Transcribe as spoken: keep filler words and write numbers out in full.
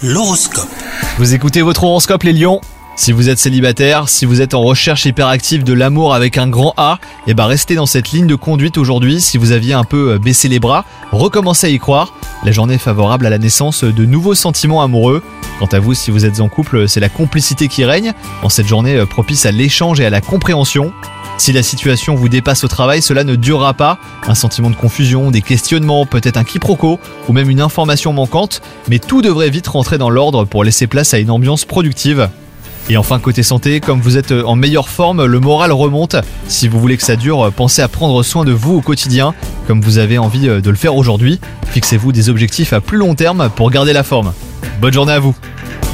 L'horoscope. Vous écoutez votre horoscope les lions ? Si vous êtes célibataire, si vous êtes en recherche hyperactive de l'amour avec un grand A, et bah restez dans cette ligne de conduite aujourd'hui. Si vous aviez un peu baissé les bras, recommencez à y croire. La journée est favorable à la naissance de nouveaux sentiments amoureux. Quant à vous, si vous êtes en couple, c'est la complicité qui règne, en cette journée propice à l'échange et à la compréhension. Si la situation vous dépasse au travail, cela ne durera pas. Un sentiment de confusion, des questionnements, peut-être un quiproquo ou même une information manquante, mais tout devrait vite rentrer dans l'ordre pour laisser place à une ambiance productive. Et enfin côté santé, comme vous êtes en meilleure forme, le moral remonte. Si vous voulez que ça dure, pensez à prendre soin de vous au quotidien, comme vous avez envie de le faire aujourd'hui. Fixez-vous des objectifs à plus long terme pour garder la forme. Bonne journée à vous!